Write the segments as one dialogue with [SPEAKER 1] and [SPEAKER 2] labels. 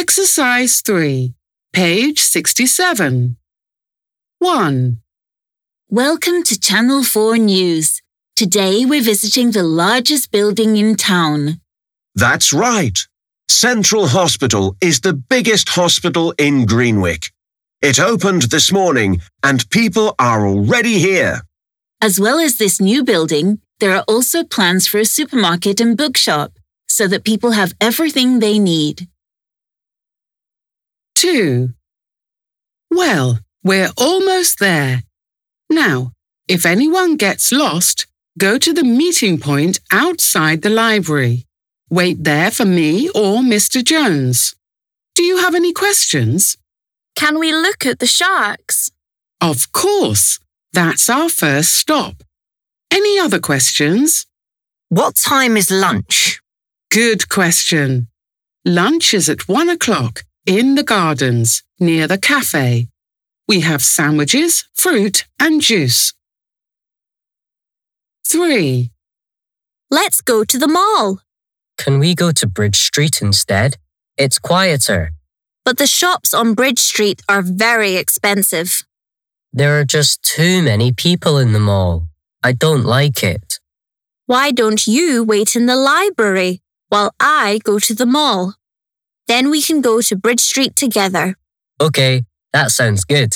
[SPEAKER 1] Exercise 3, page 67. 1.
[SPEAKER 2] Welcome to Channel 4 News. Today we're visiting the largest building in town.
[SPEAKER 3] That's right. Central Hospital is the biggest hospital in Greenwich. It opened this morning and people are already here.
[SPEAKER 2] As well as this new building, there are also plans for a supermarket and bookshop so that people have everything they need.
[SPEAKER 1] 2. Well, we're almost there. Now, if anyone gets lost, go to the meeting point outside the library. Wait there for me or Mr. Jones. Do you have any questions?
[SPEAKER 4] Can we look at the sharks?
[SPEAKER 1] Of course. That's our first stop. Any other questions?
[SPEAKER 5] What time is lunch?
[SPEAKER 1] Good question. Lunch is at 1 o'clock in the gardens near the cafe. We have sandwiches, fruit and juice. 3.
[SPEAKER 4] Let's go to the mall.
[SPEAKER 6] Can we go to Bridge Street instead? It's quieter.
[SPEAKER 4] But the shops on Bridge Street are very expensive.
[SPEAKER 6] There are just too many people in the mall. I don't like it.
[SPEAKER 4] Why don't you wait in the library while I go to the mall? Then we can go to Bridge Street together.
[SPEAKER 6] Okay, that sounds good.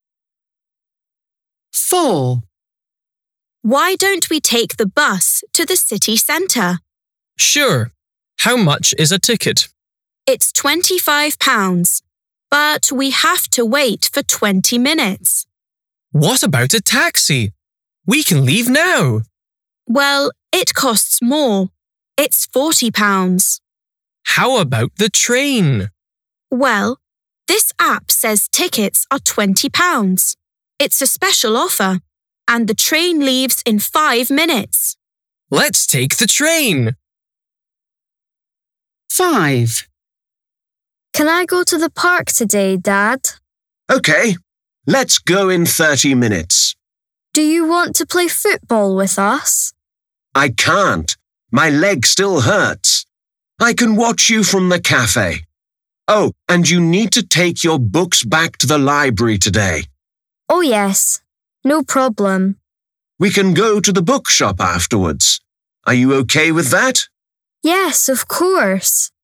[SPEAKER 1] 4.
[SPEAKER 4] Why don't we take the bus to the city centre?
[SPEAKER 7] Sure. How much is a ticket?
[SPEAKER 4] It's £25, but we have to wait for 20 minutes.
[SPEAKER 7] What about a taxi? We can leave now.
[SPEAKER 4] Well, it costs more. It's £40.
[SPEAKER 7] How about the train?
[SPEAKER 4] Well, this app says tickets are £20. It's a special offer, and the train leaves in 5 minutes.
[SPEAKER 7] Let's take the train.
[SPEAKER 1] 5.
[SPEAKER 8] Can I go to the park today, Dad?
[SPEAKER 3] Okay, let's go in 30 minutes.
[SPEAKER 8] Do you want to play football with us?
[SPEAKER 3] I can't. My leg still hurts. I can watch you from the cafe. Oh, and you need to take your books back to the library today.
[SPEAKER 8] Oh yes, no problem.
[SPEAKER 3] We can go to the bookshop afterwards. Are you okay with that?
[SPEAKER 8] Yes, of course.